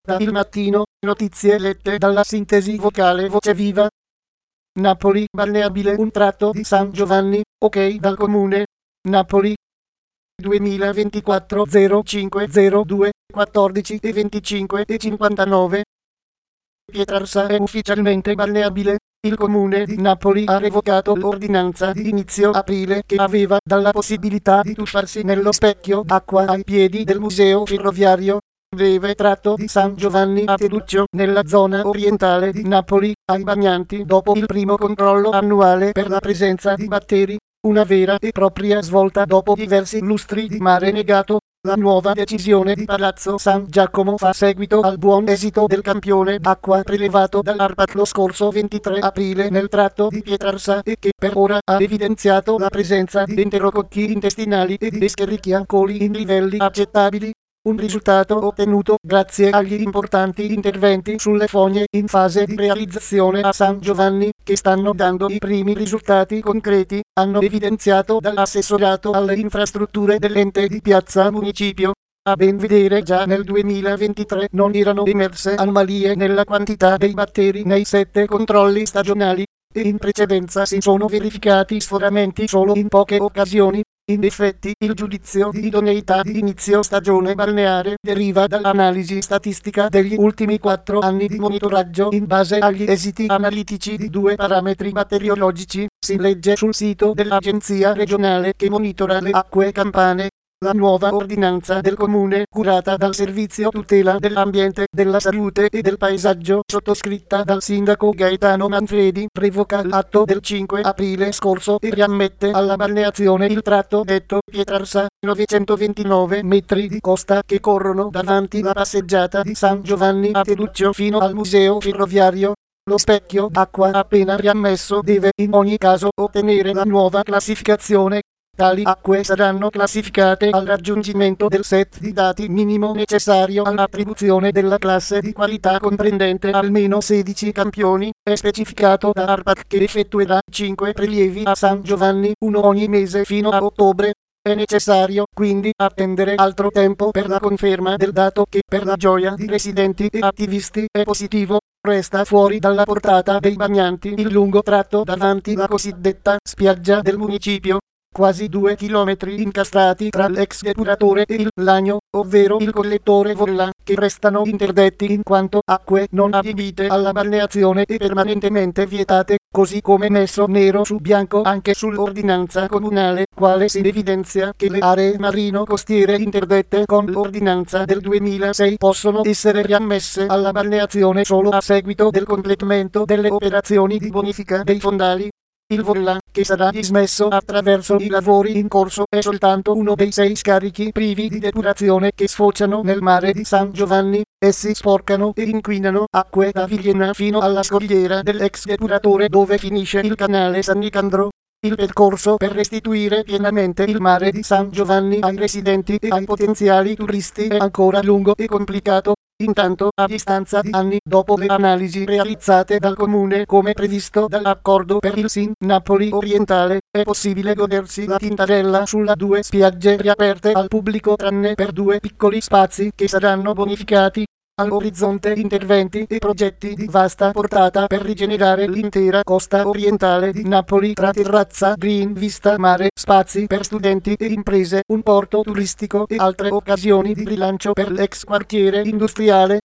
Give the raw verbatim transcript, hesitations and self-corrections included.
Da Il Mattino, notizie lette dalla sintesi vocale Voce Viva. Napoli, balneabile un tratto di San Giovanni, ok dal comune. Napoli. duemilaventiquattro zero cinque zero due quattordici e venticinque e cinquantanove. Pietrarsa è ufficialmente balneabile. Il comune di Napoli ha revocato l'ordinanza di inizio aprile che aveva dalla possibilità di tuffarsi nello specchio d'acqua ai piedi del museo ferroviario breve tratto di San Giovanni a Teduccio, nella zona orientale di Napoli, ai bagnanti dopo il primo controllo annuale per la presenza di batteri. Una vera e propria svolta dopo diversi lustri di mare negato. La nuova decisione di Palazzo San Giacomo fa seguito al buon esito del campione d'acqua prelevato dall'ARPAC lo scorso ventitré aprile nel tratto di Pietrarsa e che per ora ha evidenziato la presenza di enterococchi intestinali e di Escherichia coli in livelli accettabili. Un risultato ottenuto grazie agli importanti interventi sulle fogne in fase di realizzazione a San Giovanni, che stanno dando i primi risultati concreti, hanno evidenziato dall'assessorato alle infrastrutture dell'ente di Piazza Municipio. A ben vedere già nel duemilaventitré non erano emerse anomalie nella quantità dei batteri nei sette controlli stagionali, e in precedenza si sono verificati sforamenti solo in poche occasioni. In effetti, il giudizio di idoneità di inizio stagione balneare deriva dall'analisi statistica degli ultimi quattro anni di monitoraggio in base agli esiti analitici di due parametri batteriologici, si legge sul sito dell'Agenzia regionale che monitora le acque campane. La nuova ordinanza del comune, curata dal Servizio Tutela dell'Ambiente, della Salute e del Paesaggio, sottoscritta dal sindaco Gaetano Manfredi, revoca l'atto del cinque aprile scorso e riammette alla balneazione il tratto detto Pietrarsa, novecentoventinove metri di costa che corrono davanti la passeggiata di San Giovanni a Teduccio fino al museo ferroviario. Lo specchio d'acqua appena riammesso deve in ogni caso ottenere la nuova classificazione. Tali acque saranno classificate al raggiungimento del set di dati minimo necessario all'attribuzione della classe di qualità comprendente almeno sedici campioni. È specificato da ARPAC che effettuerà cinque prelievi a San Giovanni, uno ogni mese fino a ottobre. È necessario quindi attendere altro tempo per la conferma del dato che, per la gioia di residenti e attivisti, è positivo. Resta fuori dalla portata dei bagnanti il lungo tratto davanti la cosiddetta spiaggia del municipio. Quasi due chilometri incastrati tra l'ex depuratore e il lagno, ovvero il collettore Volla, che restano interdetti in quanto acque non adibite alla balneazione e permanentemente vietate, così come messo nero su bianco anche sull'ordinanza comunale, quale si evidenzia che le aree marino-costiere interdette con l'ordinanza del duemilasei possono essere riammesse alla balneazione solo a seguito del completamento delle operazioni di bonifica dei fondali. Il Volla, che sarà dismesso attraverso i lavori in corso, è soltanto uno dei sei scarichi privi di depurazione che sfociano nel mare di San Giovanni. Essi sporcano e inquinano acque da Vigliena fino alla scogliera dell'ex depuratore dove finisce il canale San Nicandro. Il percorso per restituire pienamente il mare di San Giovanni ai residenti e ai potenziali turisti è ancora lungo e complicato. Intanto, a distanza di anni dopo le analisi realizzate dal comune come previsto dall'accordo per il S I N Napoli Orientale, è possibile godersi la Tintarella sulla due spiagge riaperte al pubblico tranne per due piccoli spazi che saranno bonificati. All'orizzonte interventi e progetti di vasta portata per rigenerare l'intera costa orientale di Napoli tra terrazza, green, vista mare, spazi per studenti e imprese, un porto turistico e altre occasioni di rilancio per l'ex quartiere industriale.